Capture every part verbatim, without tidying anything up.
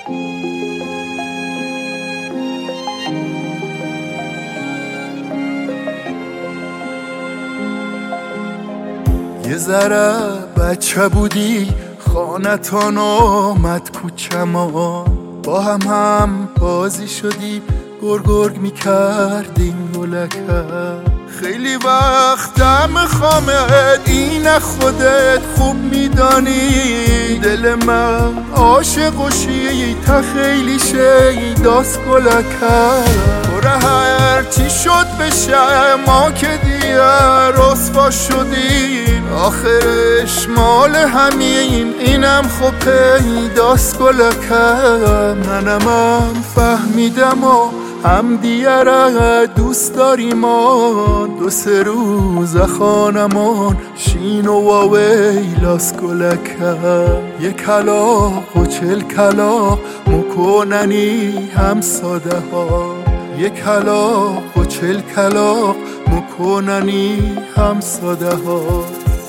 یه ذره بچه بودی خانتان آمد کوچما، با هم هم بازی شدی گرگ گرگ میکردیم گلکر. خیلی وقتم خامد این خودت خوب میدانی، دل من عاشق و شیطه خیلی شیداست گلکر. برا هر چی شد بشه ما که دیگه رسوا شدیم، آخرش مال همین اینم خب پیداست گلکر. منم هم فهمیدم و هم دیگه دوست داریم، دو سه روز خانمان شین و واویلاس گلکر. یک کلاق و چل کلاق مکننی هم ساده ها، یک کلاق و چل کلاق مکننی هم ساده ها.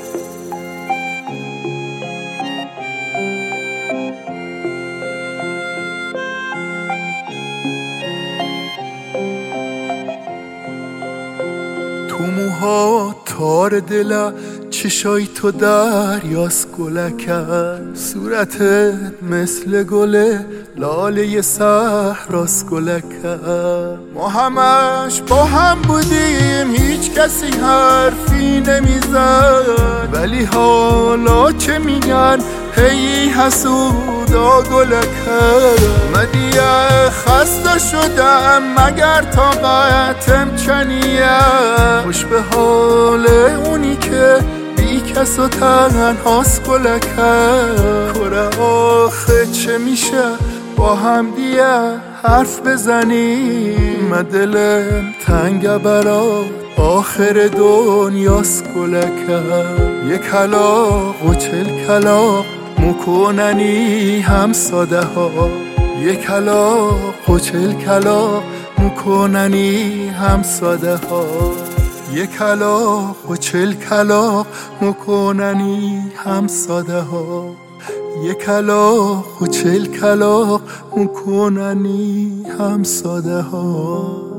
تو موها تار دل، چشای تو دریاست گلکر. صورتت مثل گل لاله صحراست گلکر. ما همش با هم بودیم هیچ کسی حرفی نمیزد، ولی حالا چه میگن هی حسودا گلکر. من دیگه خسته شدم مگر طاقتم چنیه، خوش به حال اونی که بی کس و تنهاست گلکر. کره آخه چه میشه با هم دیگه حرف بزنیم، من دلم تنگه برات آخر دنیاست گلکر. یک کلاق و چل کلاق مکننی هم ساده ها، یک کلاق و چل کلاق مکننی هم ساده ها، یک کلاق و چل کلاق مکننی هم ساده ها، یک کلاق و چل کلاق مکننی هم ساده ها.